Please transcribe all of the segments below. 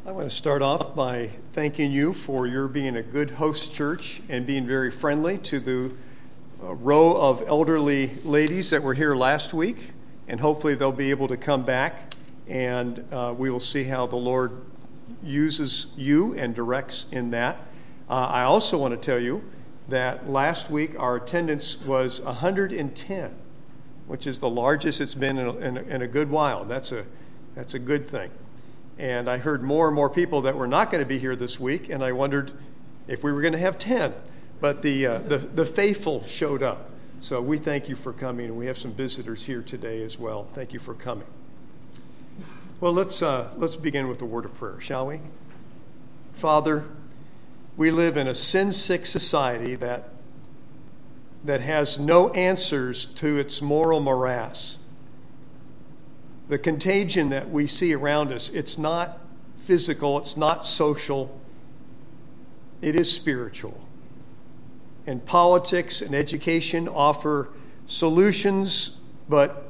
I want to start off by thanking you for your being a good host church and being very friendly to the row of elderly ladies that were here last week. And hopefully they'll be able to come back and we will see how the Lord uses you and directs in that. I also want to tell you that last week our attendance was 110, which is the largest it's been in a good while. That's a good thing. And I heard more and more people that were not going to be here this week, and I wondered if we were going to have 10. But the faithful showed up. So we thank you for coming, and we have some visitors here today as well. Thank you for coming. Well, let's begin with a word of prayer, shall we? Father, we live in a sin-sick society that has no answers to its moral morass. The contagion that we see around us, it's not physical, it's not social, it is spiritual. And politics and education offer solutions, but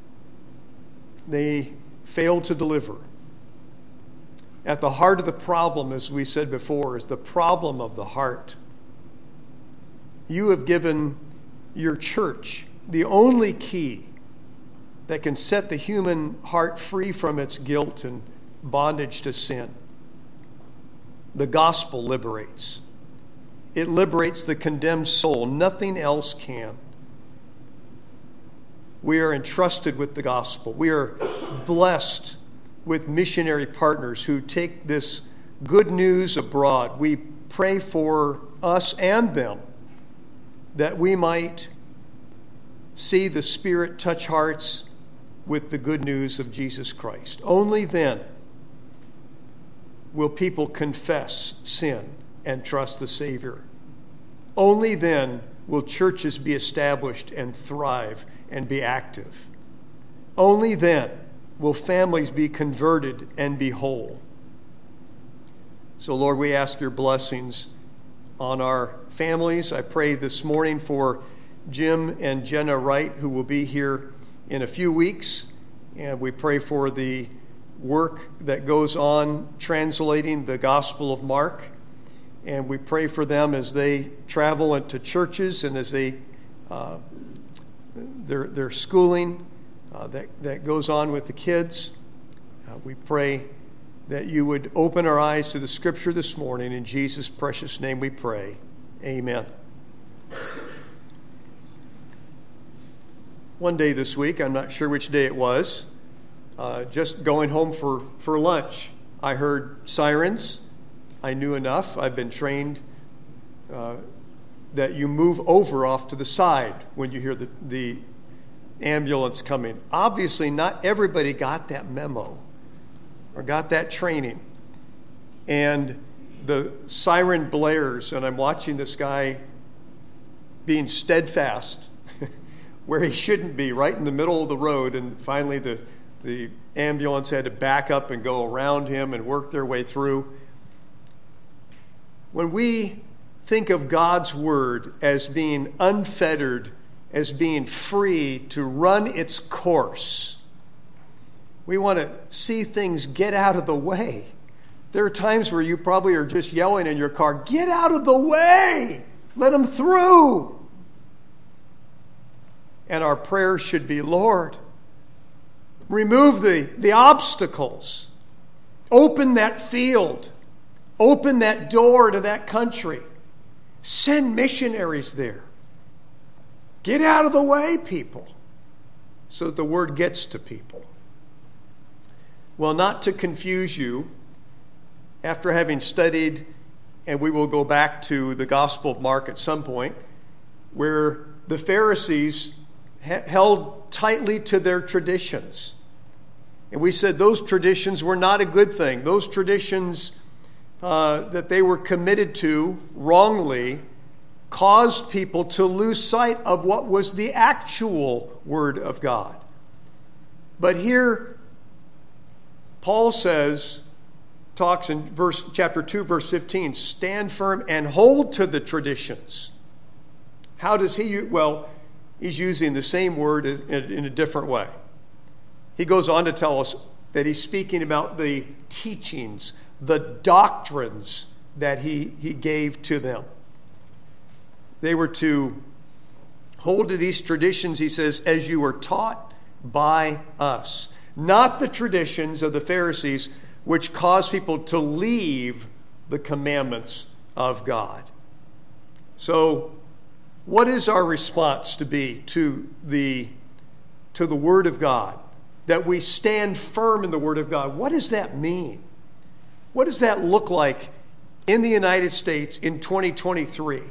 they fail to deliver. At the heart of the problem, as we said before, is the problem of the heart. You have given your church the only key that can set the human heart free from its guilt and bondage to sin. The gospel liberates. It liberates the condemned soul. Nothing else can. We are entrusted with the gospel. We are blessed with missionary partners who take this good news abroad. We pray for us and them that we might see the Spirit touch hearts with the good news of Jesus Christ. Only then will people confess sin and trust the Savior. Only then will churches be established and thrive and be active. Only then will families be converted and be whole. So, Lord, we ask your blessings on our families. I pray this morning for Jim and Jenna Wright, who will be here in a few weeks, and we pray for the work that goes on translating the Gospel of Mark, and we pray for them as they travel into churches and as they their schooling that goes on with the kids. We pray that you would open our eyes to the Scripture this morning. In Jesus' precious name we pray. Amen. One day this week, I'm not sure which day it was, just going home for lunch, I heard sirens. I knew enough. I've been trained that you move over off to the side when you hear the ambulance coming. Obviously, not everybody got that memo or got that training. And the siren blares, and I'm watching this guy being steadfast where he shouldn't be, right in the middle of the road, and finally the ambulance had to back up and go around him and work their way through. When we think of God's word as being unfettered, as being free to run its course, we want to see things get out of the way. There are times where you probably are just yelling in your car, "Get out of the way! Let them through!" And our prayer should be, "Lord, remove the obstacles. Open that field. Open that door to that country. Send missionaries there. Get out of the way, people," so that the word gets to people. Well, not to confuse you, after having studied, and we will go back to the Gospel of Mark at some point, where the Pharisees held tightly to their traditions. And we said those traditions were not a good thing. Those traditions that they were committed to wrongly caused people to lose sight of what was the actual Word of God. But here, Paul talks in chapter 2, verse 15, stand firm and hold to the traditions. How does he? Well, he's using the same word in a different way. He goes on to tell us that he's speaking about the teachings, the doctrines that he gave to them. They were to hold to these traditions, he says, as you were taught by us. Not the traditions of the Pharisees, which caused people to leave the commandments of God. So, what is our response to be to the Word of God? That we stand firm in the Word of God. What does that mean? What does that look like in the United States in 2023?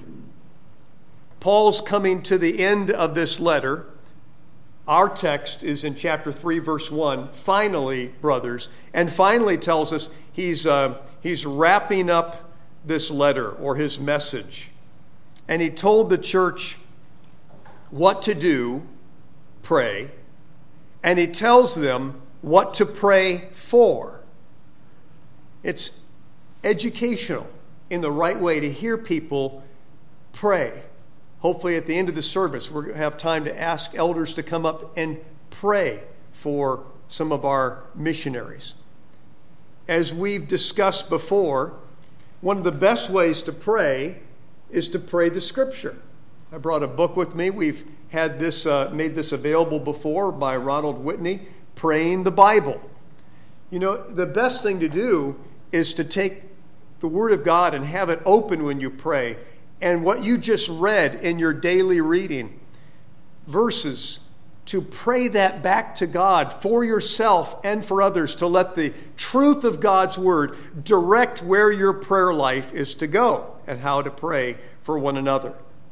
Paul's coming to the end of this letter. Our text is in chapter 3, verse 1. Finally, brothers, and finally tells us he's wrapping up this letter or his message. And he told the church what to do, pray, and he tells them what to pray for. It's educational in the right way to hear people pray. Hopefully at the end of the service, we're going to have time to ask elders to come up and pray for some of our missionaries. As we've discussed before, one of the best ways to pray is to pray the Scripture. I brought a book with me. We've had this made this available before by Ronald Whitney, Praying the Bible. You know, the best thing to do is to take the Word of God and have it open when you pray. And what you just read in your daily reading, verses, to pray that back to God for yourself and for others, to let the truth of God's Word direct where your prayer life is to go and how to pray for one another.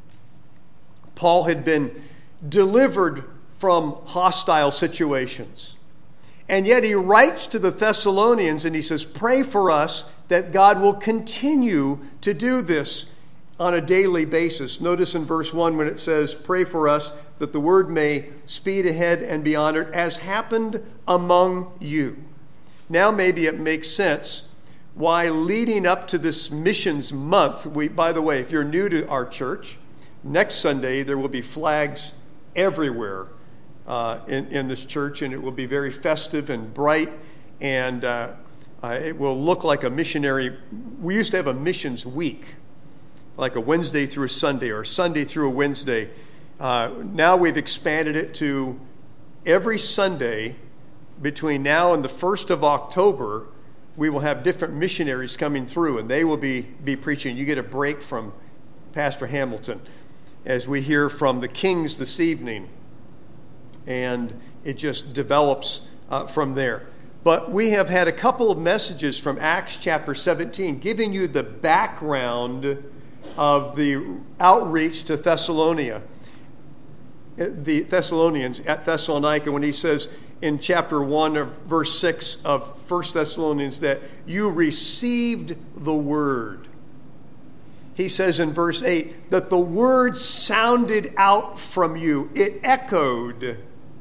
Paul had been delivered from hostile situations. And yet he writes to the Thessalonians and he says, pray for us that God will continue to do this on a daily basis. Notice in verse 1 when it says, pray for us that the word may speed ahead and be honored as happened among you. Now maybe it makes sense why leading up to this missions month, by the way, if you're new to our church, next Sunday there will be flags everywhere in this church, and it will be very festive and bright, and it will look like a missionary. We used to have a missions week, like a Wednesday through a Sunday or Sunday through a Wednesday. Now we've expanded it to every Sunday between now and the 1st of October, we will have different missionaries coming through, and they will be preaching. You get a break from Pastor Hamilton as we hear from the Kings this evening, and it just develops from there. But we have had a couple of messages from Acts chapter 17 giving you the background of the outreach to Thessalonica, the Thessalonians at Thessalonica, when he says in chapter 1 of verse 6 of 1 Thessalonians that you received the word. He says in verse 8 that the word sounded out from you. It echoed.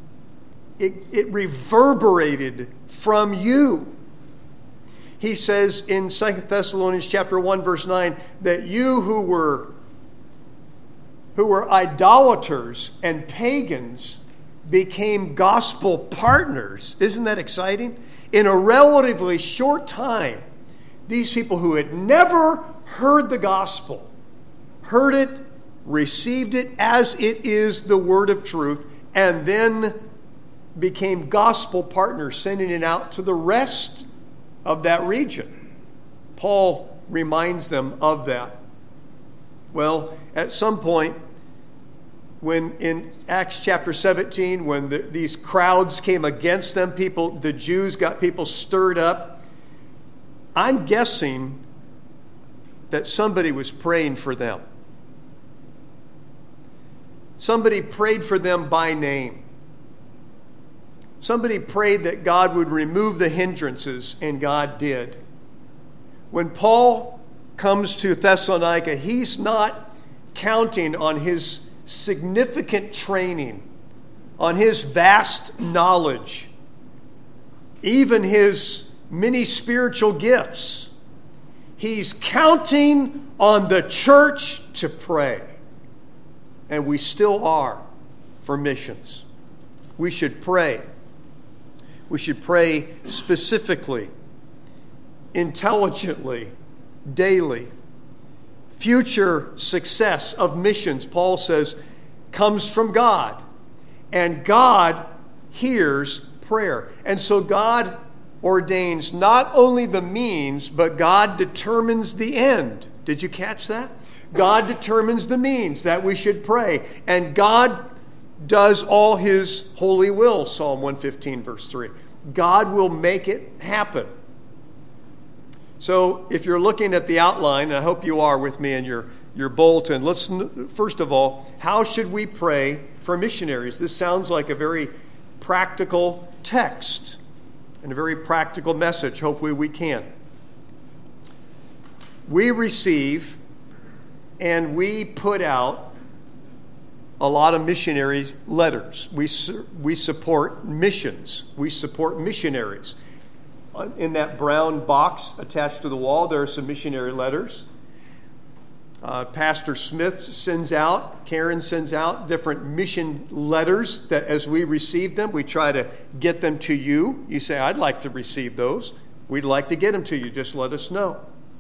It reverberated from you. He says in 2 Thessalonians chapter 1 verse 9 that you who were idolaters and pagans became gospel partners. Isn't that exciting? In a relatively short time, these people who had never heard the gospel, heard it, received it as it is the word of truth, and then became gospel partners, sending it out to the rest of that region. Paul reminds them of that. Well, at some point, when in Acts chapter 17, when these crowds came against them, the Jews got people stirred up. I'm guessing that somebody was praying for them. Somebody prayed for them by name. Somebody prayed that God would remove the hindrances, and God did. When Paul comes to Thessalonica, he's not counting on his significant training, on his vast knowledge, even his many spiritual gifts. He's counting on the church to pray. And we still are for missions. We should pray. We should pray specifically, intelligently, daily. Future success of missions, Paul says, comes from God. And God hears prayer. And so God ordains not only the means, but God determines the end. Did you catch that? God determines the means that we should pray. And God does all his holy will, Psalm 115, verse 3. God will make it happen. So if you're looking at the outline, and I hope you are with me in your bulletin, let's, first of all, how should we pray for missionaries? This sounds like a very practical text and a very practical message. Hopefully we can. We receive and we put out a lot of missionary letters. We support missions. We support missionaries. In that brown box attached to the wall, there are some missionary letters. Pastor Smith sends out, Karen sends out different mission letters that as we receive them, we try to get them to you. You say, I'd like to receive those. We'd like to get them to you. Just let us know.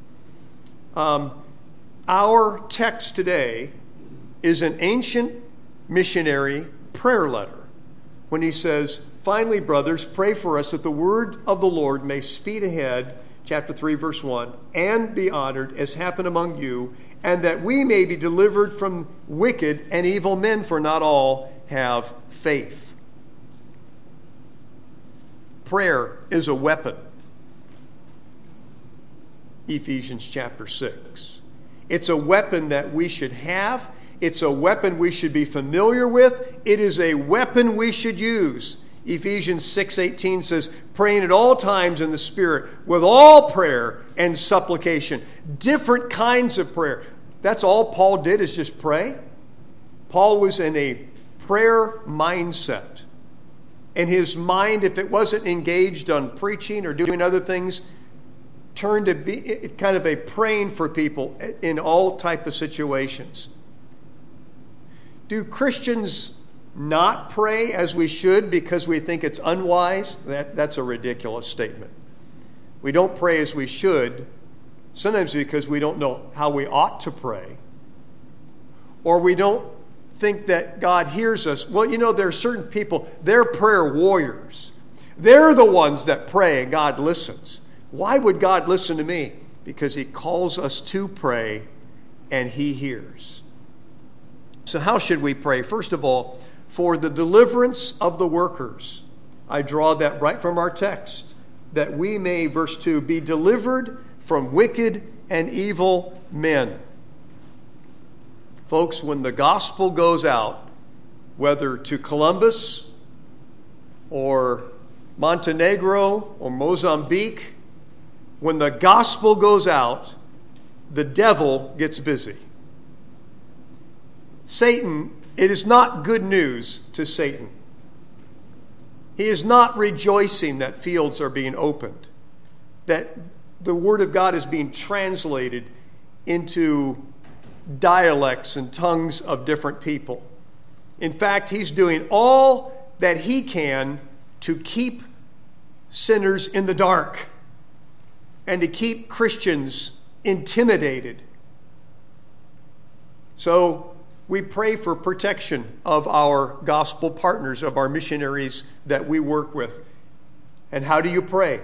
Our text today is an ancient missionary prayer letter when he says, finally, brothers, pray for us that the word of the Lord may speed ahead, chapter 3, verse 1, and be honored as happened among you, and that we may be delivered from wicked and evil men, for not all have faith. Prayer is a weapon. Ephesians chapter 6. It's a weapon that we should have. It's a weapon we should be familiar with. It is a weapon we should use. Ephesians 6:18 says, praying at all times in the Spirit with all prayer and supplication. Different kinds of prayer. That's all Paul did, is just pray. Paul was in a prayer mindset. And his mind, if it wasn't engaged on preaching or doing other things, turned to be kind of a praying for people in all type of situations. Do Christians not pray as we should because we think it's unwise? That's a ridiculous statement. We don't pray as we should, sometimes because we don't know how we ought to pray, or we don't think that God hears us. Well, there are certain people, they're prayer warriors. They're the ones that pray and God listens. Why would God listen to me? Because he calls us to pray and he hears. So how should we pray? First of all, for the deliverance of the workers. I draw that right from our text. That we may, verse 2, be delivered from wicked and evil men. Folks, when the gospel goes out, whether to Columbus or Montenegro or Mozambique, when the gospel goes out, the devil gets busy. Satan, it is not good news to Satan. He is not rejoicing that fields are being opened, that the Word of God is being translated into dialects and tongues of different people. In fact, he's doing all that he can to keep sinners in the dark and to keep Christians intimidated. So we pray for protection of our gospel partners, of our missionaries that we work with. And how do you pray?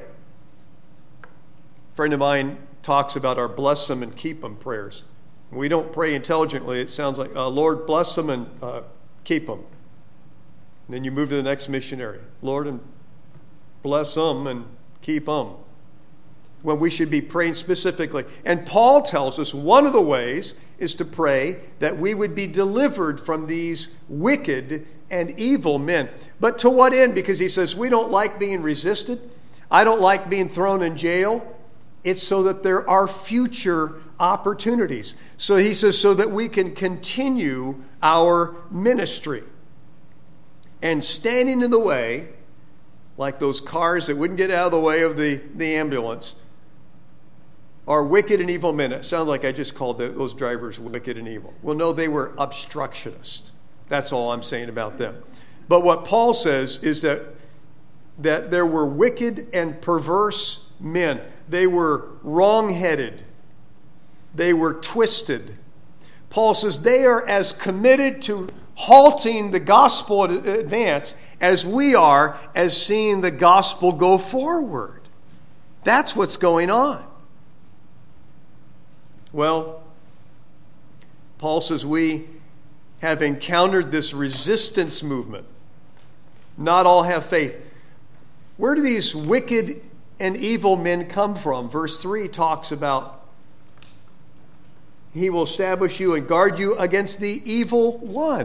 A friend of mine talks about our bless them and keep them prayers. We don't pray intelligently. It sounds like, Lord, bless them and keep them. And then you move to the next missionary. Lord, and bless them and keep them. When we should be praying specifically. And Paul tells us one of the ways is to pray that we would be delivered from these wicked and evil men. But to what end? Because he says, we don't like being resisted. I don't like being thrown in jail. It's so that there are future opportunities. So he says, so that we can continue our ministry. And standing in the way, like those cars that wouldn't get out of the way of the ambulance, are wicked and evil men. It sounds like I just called those drivers wicked and evil. Well, no, they were obstructionists. That's all I'm saying about them. But what Paul says is that that there were wicked and perverse men. They were wrong-headed. They were twisted. Paul says they are as committed to halting the gospel advance as we are as seeing the gospel go forward. That's what's going on. Well, Paul says we have encountered this resistance movement. Not all have faith. Where do these wicked and evil men come from? Verse 3 talks about He will establish you and guard you against the evil one.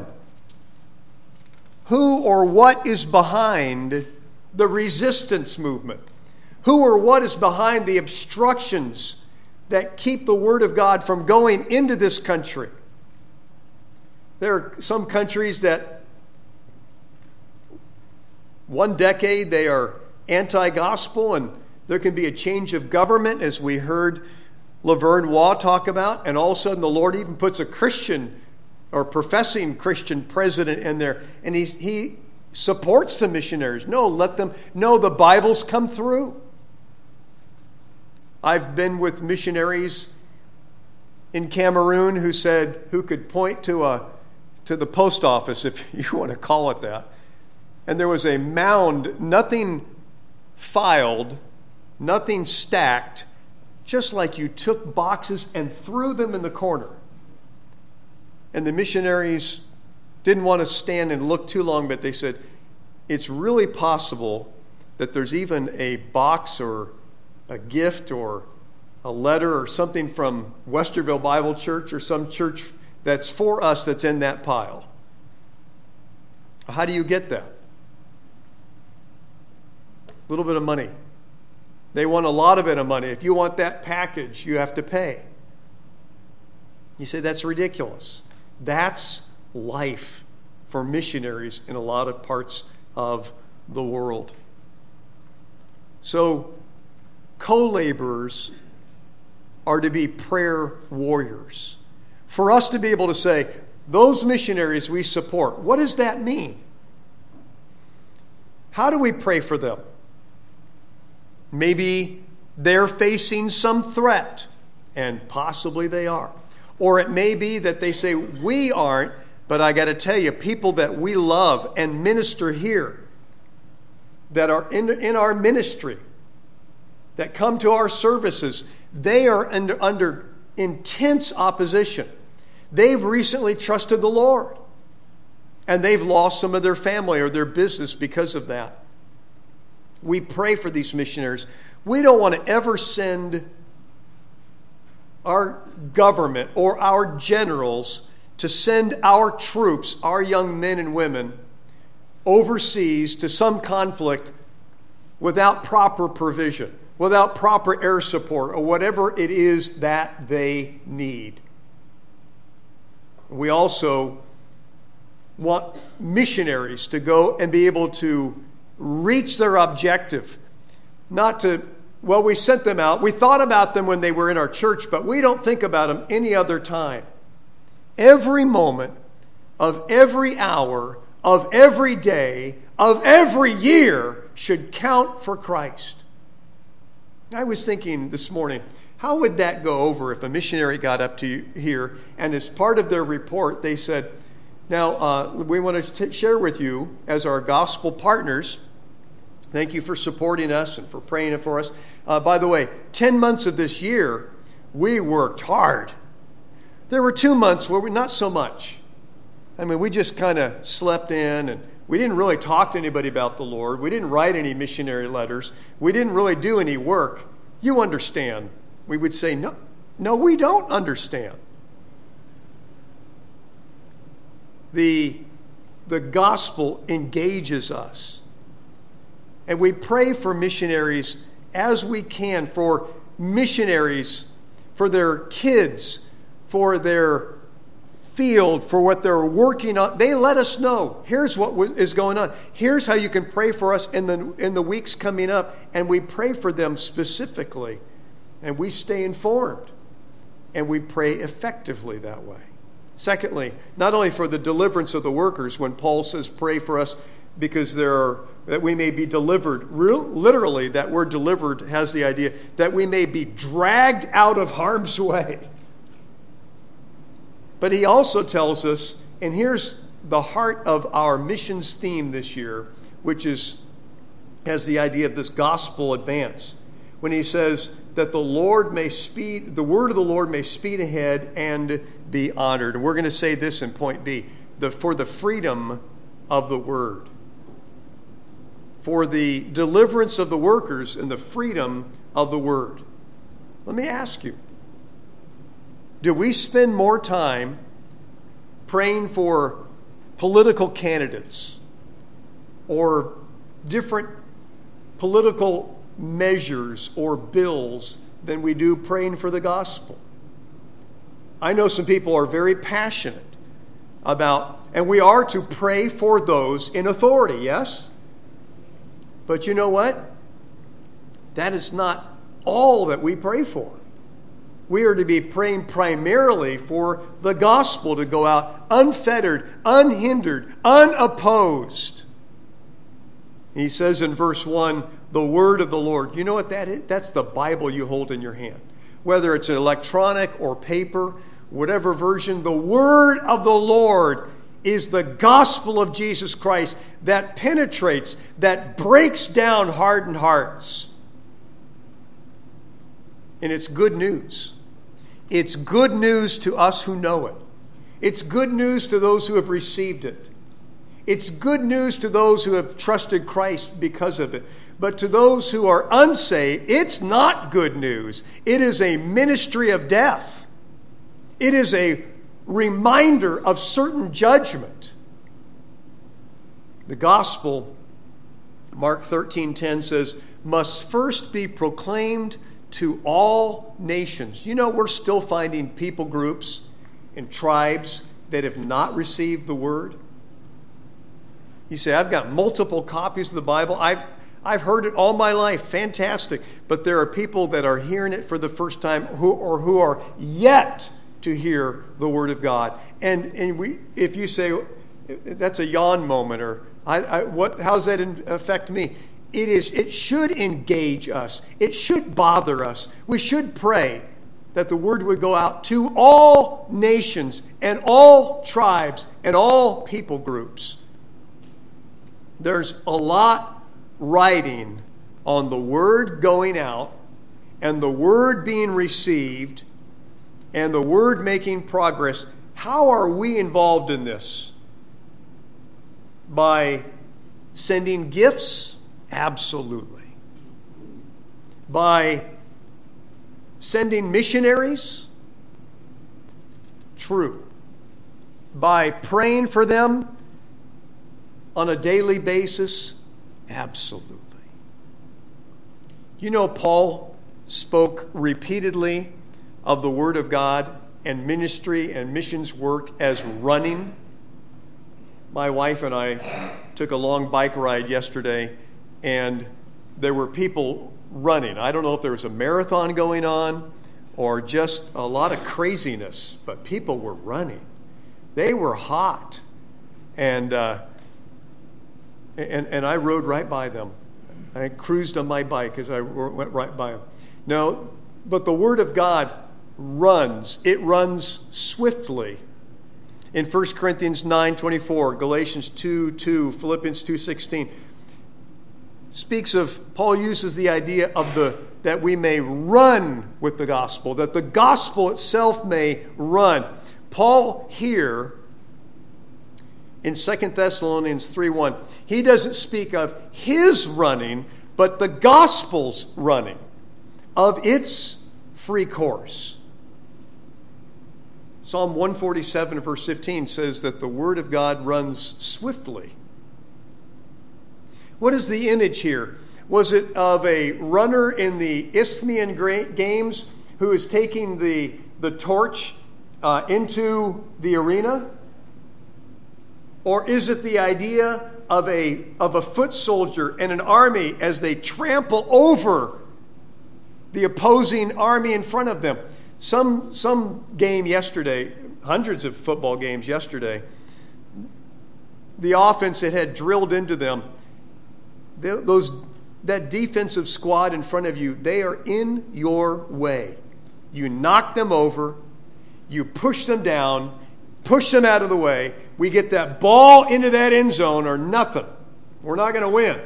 Who or what is behind the resistance movement? Who or what is behind the obstructions that keep the Word of God from going into this country? There are some countries that one decade they are anti-gospel, and there can be a change of government, as we heard Laverne Waugh talk about, and all of a sudden the Lord even puts a Christian or professing Christian president in there, and he supports the missionaries. No, let them know the Bible's come through. I've been with missionaries in Cameroon who could point to the post office, if you want to call it that, and there was a mound, nothing filed, nothing stacked, just like you took boxes and threw them in the corner. And the missionaries didn't want to stand and look too long, but they said, it's really possible that there's even a box or a gift or a letter or something from Westerville Bible Church or some church that's for us that's in that pile. How do you get that? A little bit of money. They want a lot of it of money. If you want that package, you have to pay. You say, that's ridiculous. That's life for missionaries in a lot of parts of the world. So, co-laborers are to be prayer warriors. For us to be able to say, those missionaries we support, what does that mean? How do we pray for them? Maybe they're facing some threat, and possibly they are. Or it may be that they say, we aren't, but I got to tell you, people that we love and minister here, that are in our ministry, that come to our services, they are under intense opposition. They've recently trusted the Lord, and they've lost some of their family or their business because of that. We pray for these missionaries. We don't want to ever send our government or our generals to send our troops, our young men and women, overseas to some conflict without proper provision, without proper air support, or whatever it is that they need. We also want missionaries to go and be able to reach their objective. We sent them out. We thought about them when they were in our church, but we don't think about them any other time. Every moment of every hour of every day of every year should count for Christ. I was thinking this morning, how would that go over if a missionary got up to here and as part of their report they said, now we want to share with you as our gospel partners, thank you for supporting us and for praying for us. By the way, 10 months of this year, we worked hard. There were 2 months where not so much. I mean, we just kind of slept in, and we didn't really talk to anybody about the Lord. We didn't write any missionary letters. We didn't really do any work. You understand. We would say, no, we don't understand. The gospel engages us. And we pray for missionaries as we can, for missionaries, for their kids, for their field, for what they're working on. They let us know, here's what is going on. Here's how you can pray for us in the weeks coming up. And we pray for them specifically. And we stay informed. And we pray effectively that way. Secondly, not only for the deliverance of the workers, when Paul says pray for us because that we may be delivered. Literally, that word delivered has the idea that we may be dragged out of harm's way. But he also tells us, and here's the heart of our missions theme this year, which has the idea of this gospel advance. When he says that the word of the Lord may speed ahead and be honored. And we're going to say this in point B, for the freedom of the word. For the deliverance of the workers and the freedom of the word. Let me ask you, do we spend more time praying for political candidates or different political measures or bills than we do praying for the gospel? I know some people are very passionate about, and we are to pray for those in authority, yes? But you know what? That is not all that we pray for. We are to be praying primarily for the gospel to go out unfettered, unhindered, unopposed. He says in verse 1, the word of the Lord. You know what that is? That's the Bible you hold in your hand. Whether it's an electronic or paper, whatever version, the word of the Lord is the gospel of Jesus Christ that penetrates, that breaks down hardened hearts. And it's good news. It's good news to us who know it. It's good news to those who have received it. It's good news to those who have trusted Christ because of it. But to those who are unsaved, it's not good news. It is a ministry of death. It is a reminder of certain judgment. The gospel, Mark 13:10 says, must first be proclaimed to all nations. You know, we're still finding people groups and tribes that have not received the word. You say, I've got multiple copies of the Bible. I've heard it all my life. Fantastic. But there are people that are hearing it for the first time who are yet to hear the word of God. And if you say, that's a yawn moment, or how does that affect me? It should engage us. It should bother us. We should pray that the word would go out to all nations and all tribes and all people groups. There's a lot riding on the word going out and the word being received and the word making progress. How are we involved in this? By sending gifts? Absolutely. By sending missionaries? True. By praying for them on a daily basis? Absolutely. You know, Paul spoke repeatedly of the Word of God and ministry and missions work as running. My wife and I took a long bike ride yesterday, and there were people running. I don't know if there was a marathon going on or just a lot of craziness, but people were running. They were hot. And I rode right by them. I cruised on my bike as I went right by them. No, but the Word of God runs. It runs swiftly. In 1 Corinthians 9:24, Galatians 2:2, Philippians 2:16, Paul uses the idea of that we may run with the gospel, that the gospel itself may run. Paul here, in 2 Thessalonians 3:1, he doesn't speak of his running, but the gospel's running, of its free course. Psalm 147, verse 15 says that the word of God runs swiftly. What is the image here? Was it of a runner in the Isthmian Games who is taking the torch into the arena? Or is it the idea of a foot soldier and an army as they trample over the opposing army in front of them? Some game yesterday, hundreds of football games yesterday, the offense that had drilled into them. That defensive squad in front of you, they are in your way. You knock them over, you push them down, push them out of the way. We get that ball into that end zone or nothing. We're not going to win.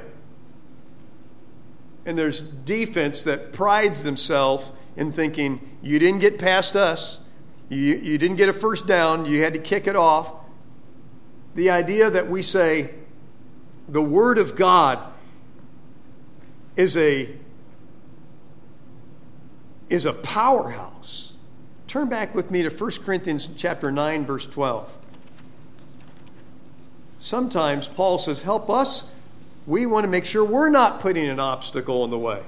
And there's defense that prides themselves in thinking, you didn't get past us. You didn't get a first down. You had to kick it off. The idea that we say the Word of God is a powerhouse. Turn back with me to 1 Corinthians chapter 9, verse 12. Sometimes Paul says, help us. We want to make sure we're not putting an obstacle in the way.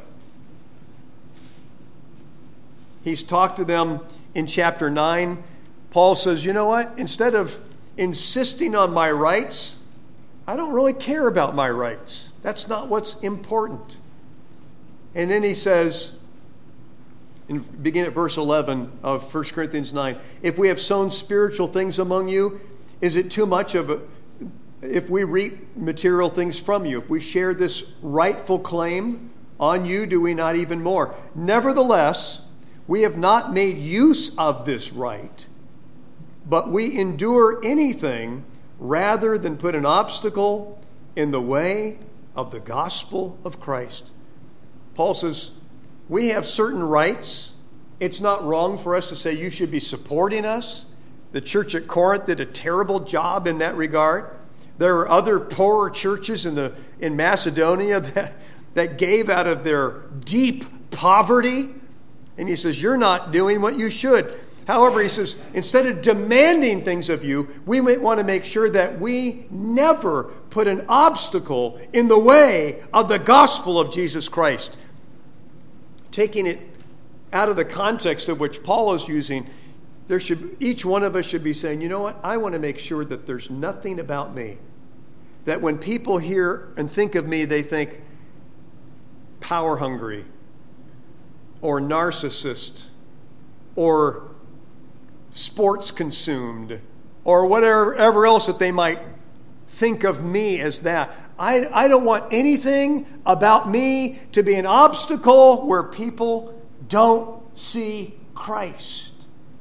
He's talked to them in chapter 9. Paul says, you know what? Instead of insisting on my rights, I don't really care about my rights. That's not what's important. And then he says, begin at verse 11 of 1 Corinthians 9, if we have sown spiritual things among you, is it too much if we reap material things from you? If we share this rightful claim on you, do we not even more? Nevertheless, we have not made use of this right, but we endure anything rather than put an obstacle in the way of the gospel of Christ. Paul says, we have certain rights. It's not wrong for us to say you should be supporting us. The church at Corinth did a terrible job in that regard. There are other poorer churches in Macedonia that gave out of their deep poverty. And he says, you're not doing what you should. However, he says, instead of demanding things of you, we might want to make sure that we never put an obstacle in the way of the gospel of Jesus Christ. Taking it out of the context of which Paul is using, each one of us should be saying, you know what? I want to make sure that there's nothing about me. That when people hear and think of me, they think power hungry or narcissist or sports consumed or whatever else that they might think of me as that. I don't want anything about me to be an obstacle where people don't see Christ.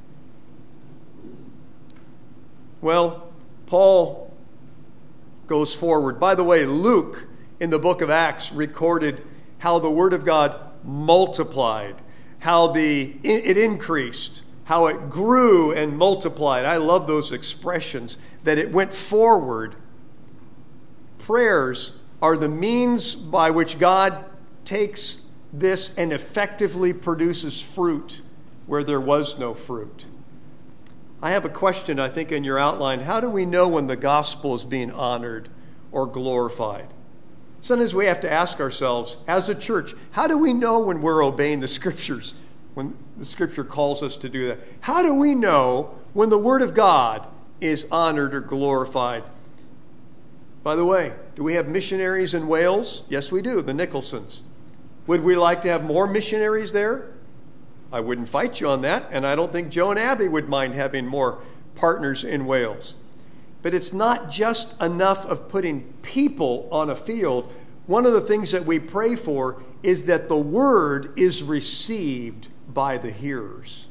Well, Paul goes forward. By the way, Luke in the book of Acts recorded how the Word of God multiplied, how it increased, how it grew and multiplied. I love those expressions, that it went forward. Prayers are the means by which God takes this and effectively produces fruit where there was no fruit. I have a question, I think, in your outline. How do we know when the gospel is being honored or glorified? Sometimes we have to ask ourselves, as a church, how do we know when we're obeying the Scriptures, when the Scripture calls us to do that? How do we know when the Word of God is honored or glorified? By the way, do we have missionaries in Wales? Yes, we do, the Nicholsons. Would we like to have more missionaries there? I wouldn't fight you on that, and I don't think Joe and Abby would mind having more partners in Wales. But it's not just enough of putting people on a field. One of the things that we pray for is that the word is received by the hearers.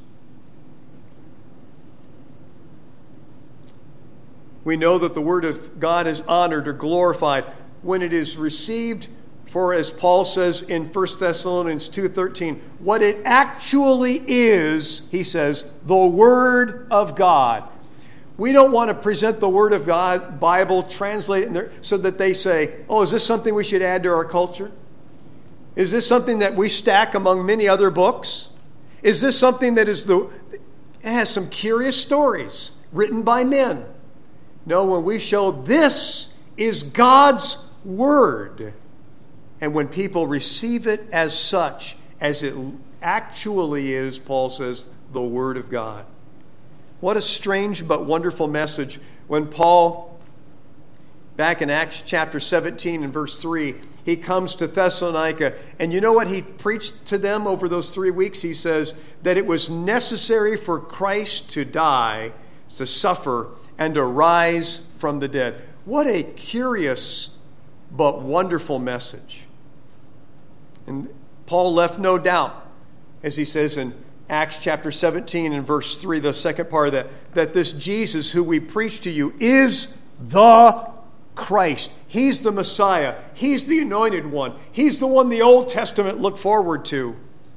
We know that the word of God is honored or glorified when it is received for, as Paul says in 1 Thessalonians 2:13, what it actually is, he says, the Word of God. We don't want to present the Word of God, Bible, translate it in there so that they say, oh, is this something we should add to our culture? Is this something that we stack among many other books? Is this something that it has some curious stories written by men? No, when we show this is God's Word, and when people receive it as such, as it actually is, Paul says, the Word of God. What a strange but wonderful message when Paul, back in Acts chapter 17 and verse 3, he comes to Thessalonica. And you know what he preached to them over those 3 weeks? He says that it was necessary for Christ to die, to suffer, and to rise from the dead. What a curious but wonderful message. And Paul left no doubt, as he says in Acts chapter 17 and verse 3, the second part of that this Jesus who we preach to you is the Christ. He's the Messiah. He's the anointed one. He's the one the Old Testament looked forward to.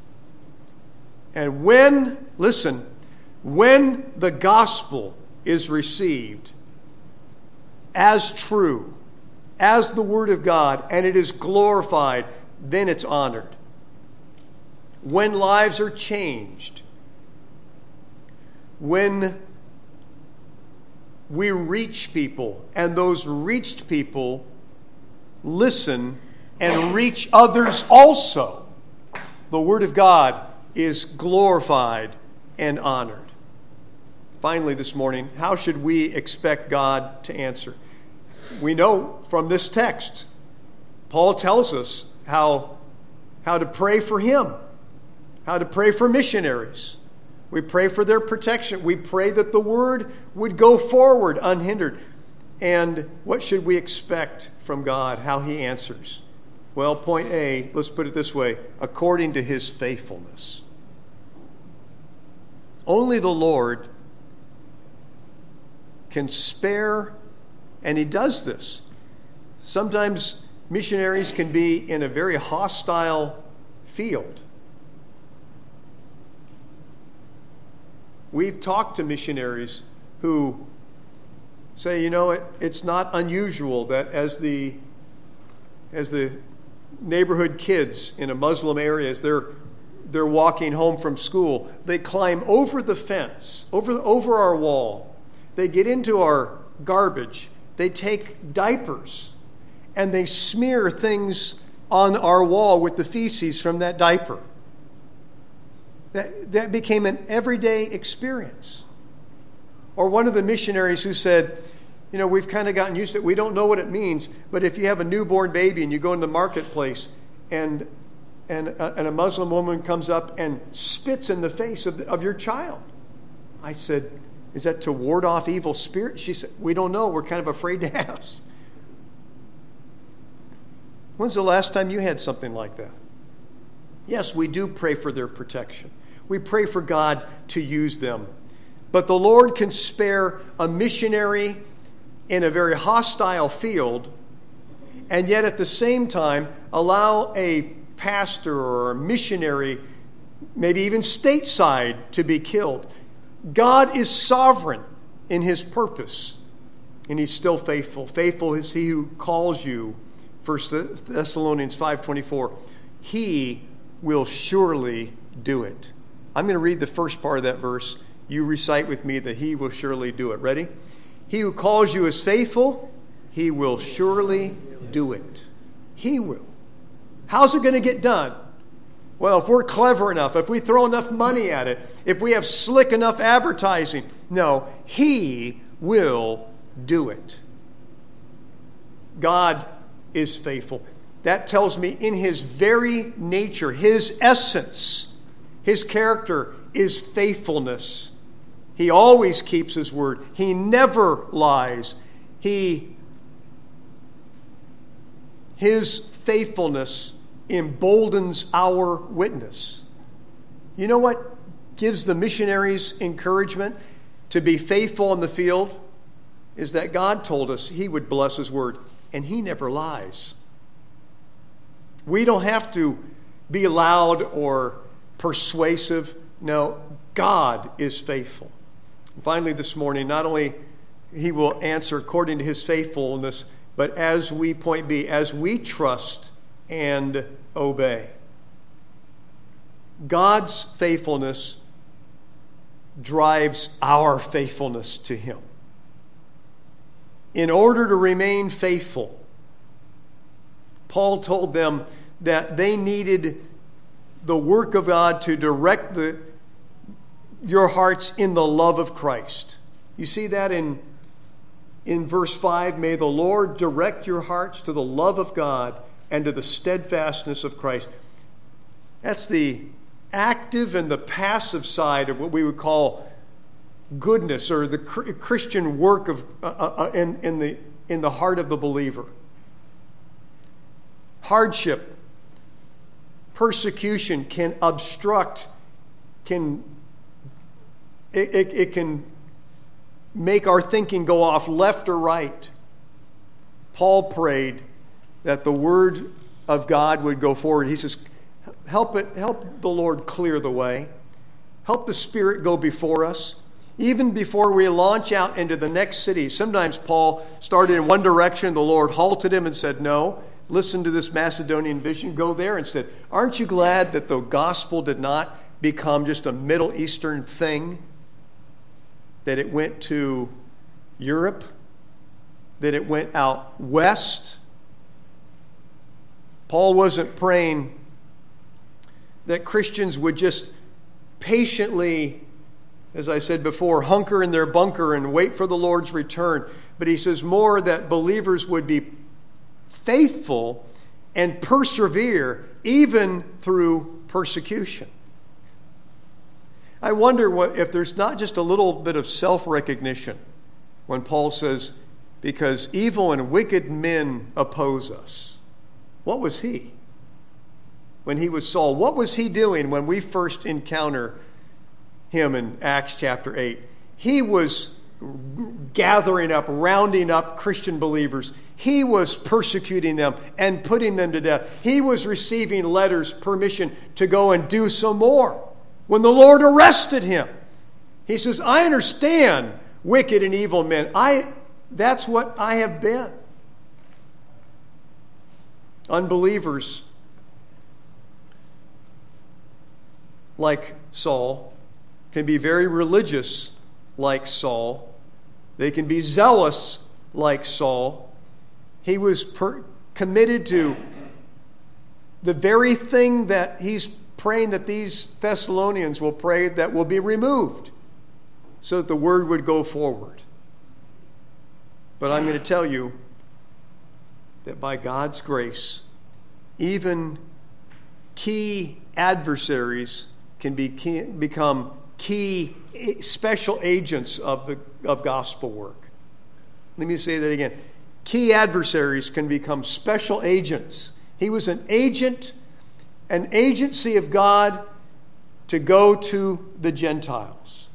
And when the gospel is received as true, as the Word of God, and it is glorified, then it's honored. When lives are changed, when we reach people, and those reached people listen and reach others also, the Word of God is glorified and honored. Finally, this morning, how should we expect God to answer? We know from this text, Paul tells us how to pray for him, how to pray for missionaries. We pray for their protection. We pray that the word would go forward unhindered. And what should we expect from God, how he answers? Well, point A, let's put it this way, according to his faithfulness. Only the Lord can spare, and he does this. Sometimes missionaries can be in a very hostile field. We've talked to missionaries who say, it's not unusual that as the neighborhood kids in a Muslim area, as they're walking home from school, they climb over the fence, over our wall. They get into our garbage. They take diapers and they smear things on our wall with the feces from that diaper. That became an everyday experience. Or one of the missionaries who said, we've kind of gotten used to it. We don't know what it means, but if you have a newborn baby and you go in the marketplace and a Muslim woman comes up and spits in the face of your child. I said, is that to ward off evil spirits? She said, we don't know. We're kind of afraid to ask. When's the last time you had something like that? Yes, we do pray for their protection. We pray for God to use them. But the Lord can spare a missionary in a very hostile field, and yet at the same time allow a pastor or a missionary, maybe even stateside, to be killed. God is sovereign in his purpose, and he's still faithful. Faithful is he who calls you, 1 Thessalonians 5:24. He will surely do it. I'm going to read the first part of that verse. You recite with me that he will surely do it. Ready? He who calls you is faithful. He will surely do it. He will. How's it going to get done? Well, if we're clever enough, if we throw enough money at it, if we have slick enough advertising. No, he will do it. God is faithful. That tells me in his very nature, his essence, his character is faithfulness. He always keeps his word. He never lies. His faithfulness emboldens our witness. You know what gives the missionaries encouragement to be faithful in the field? Is that God told us he would bless his word, and he never lies. We don't have to be loud or persuasive. No, God is faithful. And finally, this morning, not only he will answer according to his faithfulness, but as we, point B, as we trust and obey. God's faithfulness drives our faithfulness to him. In order to remain faithful, Paul told them that they needed the work of God to direct your hearts in the love of Christ. You see that in verse 5, may the Lord direct your hearts to the love of God and to the steadfastness of Christ. That's the active and the passive side of what we would call goodness, or the Christian work of in in the heart of the believer. Hardship, persecution can obstruct, it can make our thinking go off left or right. Paul prayed that the word of God would go forward. He says, help the Lord clear the way. Help the Spirit go before us. Even before we launch out into the next city. Sometimes Paul started in one direction. The Lord halted him and said, no, listen to this Macedonian vision. Go there instead. Aren't you glad that the gospel did not become just a Middle Eastern thing? That it went to Europe? That it went out west? Paul wasn't praying that Christians would just patiently, as I said before, hunker in their bunker and wait for the Lord's return. But he says more that believers would be faithful and persevere even through persecution. I wonder if there's not just a little bit of self-recognition when Paul says, because evil and wicked men oppose us. What was he? When he was Saul, what was he doing when we first encounter him in Acts chapter 8? He was gathering up, rounding up Christian believers. He was persecuting them and putting them to death. He was receiving letters, permission to go and do some more. When the Lord arrested him, he says, I understand wicked and evil men. That's what I have been. Unbelievers like Saul can be very religious like Saul. They can be zealous like Saul. He was committed to the very thing that he's praying that these Thessalonians will pray that will be removed so that the word would go forward. But I'm going to tell you that by God's grace, even key adversaries can become key special agents of gospel work. Let me say that again. Key adversaries can become special agents. He was an agent, an agency of God to go to the Gentiles.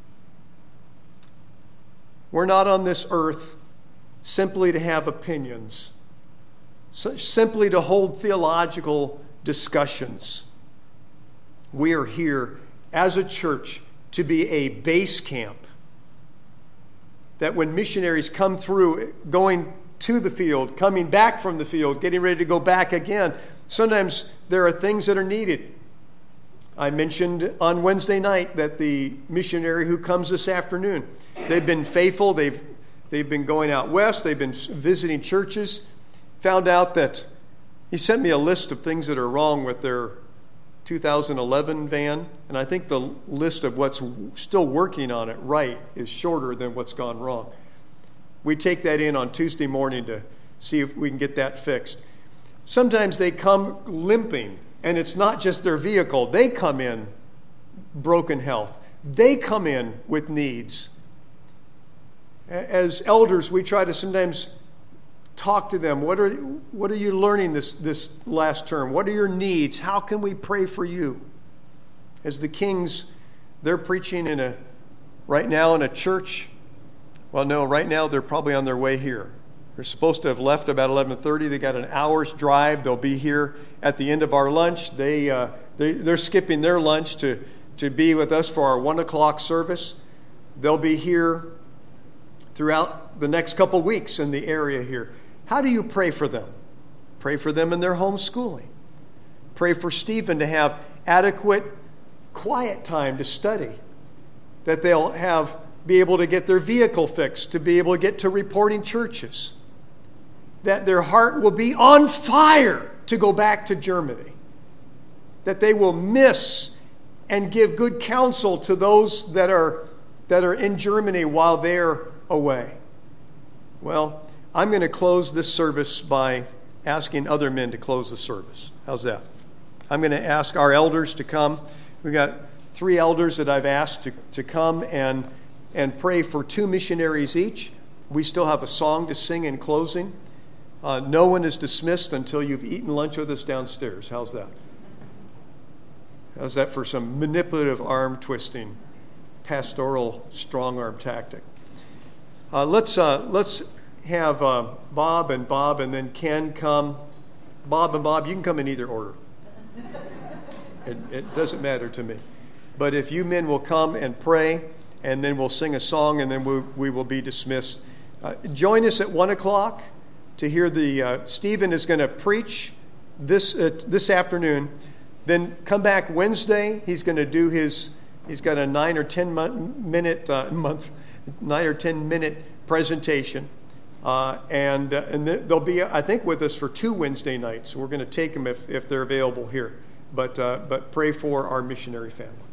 We're not on this earth simply to have opinions, simply to hold theological discussions. We are here as a church to be a base camp. That when missionaries come through, going to the field, coming back from the field, getting ready to go back again, sometimes there are things that are needed. I mentioned on Wednesday night that the missionary who comes this afternoon, they've been faithful. They've been going out west. They've been visiting churches. Found out that he sent me a list of things that are wrong with their 2011 van, and I think the list of what's still working on it right is shorter than what's gone wrong. We take that in on Tuesday morning to see if we can get that fixed. Sometimes they come limping, and it's not just their vehicle. They come in broken health. They come in with needs. As elders, we try to sometimes talk to them. What are you learning this last term? What are your needs? How can we pray for you? As the Kings, they're preaching right now in a church. Well, no, right now they're probably on their way here. They're supposed to have left about 11:30. They got an hour's drive. They'll be here at the end of our lunch. They're skipping their lunch to be with us for our 1 o'clock service. They'll be here throughout the next couple weeks in the area here. How do you pray for them? Pray for them in their homeschooling. Pray for Stephen to have adequate quiet time to study, that they'll be able to get their vehicle fixed, to be able to get to reporting churches, that their heart will be on fire to go back to Germany, that they will miss and give good counsel to those that are in Germany while they're away. Well, I'm going to close this service by asking other men to close the service. How's that? I'm going to ask our elders to come. We've got 3 elders that I've asked to come and pray for 2 missionaries each. We still have a song to sing in closing. No one is dismissed until you've eaten lunch with us downstairs. How's that? How's that for some manipulative arm twisting, pastoral strong arm tactic? Let's have Bob, and then Ken come. Bob and Bob, you can come in either order. It doesn't matter to me. But if you men will come and pray, and then we'll sing a song, and then we will be dismissed. Join us at 1 o'clock to hear Stephen is going to preach this afternoon. Then come back Wednesday. He's going to do he's got a 9 or 10 minute presentation. And they'll be, I think, with us for 2 Wednesday nights. We're going to take them if they're available here. But pray for our missionary family.